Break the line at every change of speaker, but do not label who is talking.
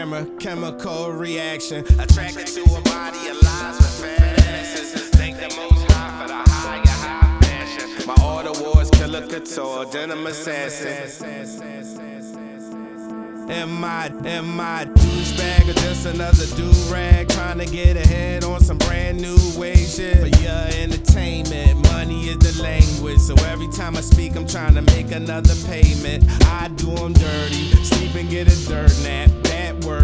Chemical reaction attracted to a body of lies with fantasies. Thank the most high for the high fashion. My order was killer couture, denim assassin. Am I douchebag or just another do-rag trying to get ahead on some brand new wave shit? For your entertainment, money is the language, so every time I speak I'm trying to make another payment. I do them dirty, sleep and get a dirt nap.